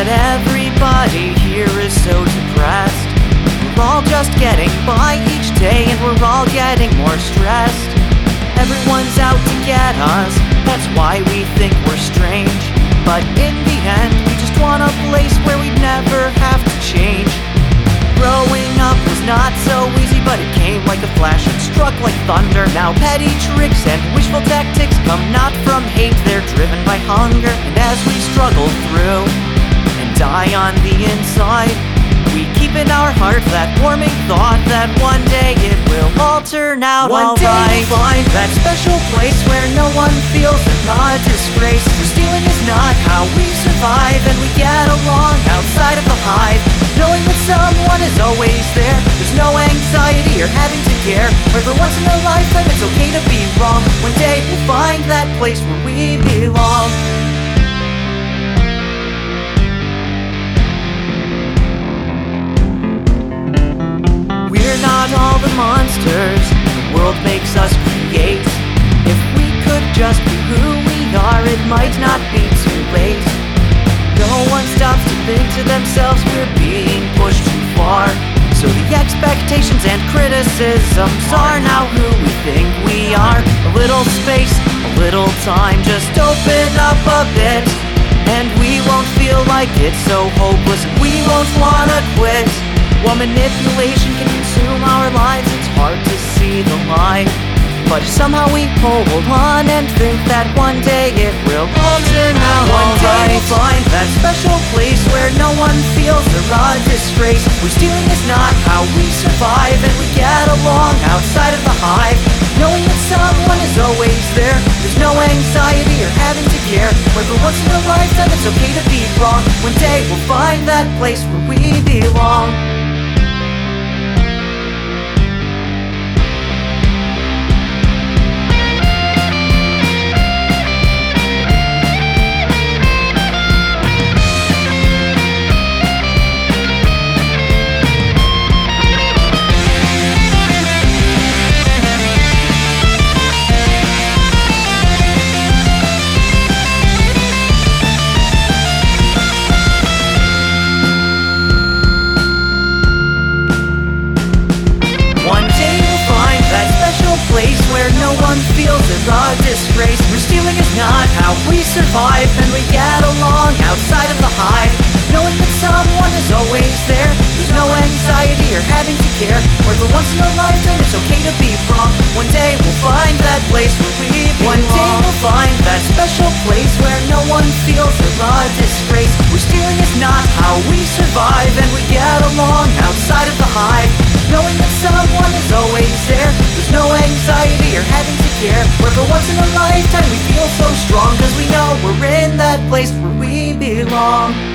that everybody here is so depressed. We're all just getting by each day, and we're all getting more stressed. Everyone's out to get us, that's why we think we're strange. But in the end, we just want a place where we'd never have to change. Growing up was not so easy, but it came like a flash and struck like thunder. Now petty tricks and wishful tactics come not from hate, they're driven by hunger. And as we struggle through and die on the inside, we keep in our heart that warming thought that one day it will all turn out alright. One day we'll find that special place where no one feels they're not a disgrace. Where stealing is not how we survive, and we get along outside of the hive, knowing that someone is always there. There's no anxiety or having to care, where for once in a lifetime it's okay to be wrong. One day we'll find that place where we belong. We're not all the monsters the world makes us create. If we could just be who we are, it might not be too late. No one stops to think to themselves we're being pushed too far. So the expectations and criticisms are now who we think we are. A little space, a little time, just open up a bit, and we won't feel like it's so hopeless, and we won't wanna quit. While manipulation can consume our lives, it's hard to see the light, but somehow we hold on and think that one day it will all turn out alright. One day we'll find that special place where no one feels they're a disgrace. Where stealing is not how we survive, and we get along outside of the hive, knowing that someone is always there. There's no anxiety or having to care, where for once in a lifetime it's okay to be wrong. One day we'll find that place where we belong. Place where no one feels they're a disgrace. Where stealing is not how we survive, and we get along outside of the hive, knowing that someone is always there. There's no anxiety or having to care, where for once in a lifetime it's okay to be wrong. One day we'll find that place where we belong. One day we'll find that special place where no one feels they're a disgrace. Where stealing is not how we survive, and we get along outside of the hive, knowing that someone is always there. There's no anxiety or having to care, where for once in a lifetime we feel so strong, cause we know we're in that place where we belong.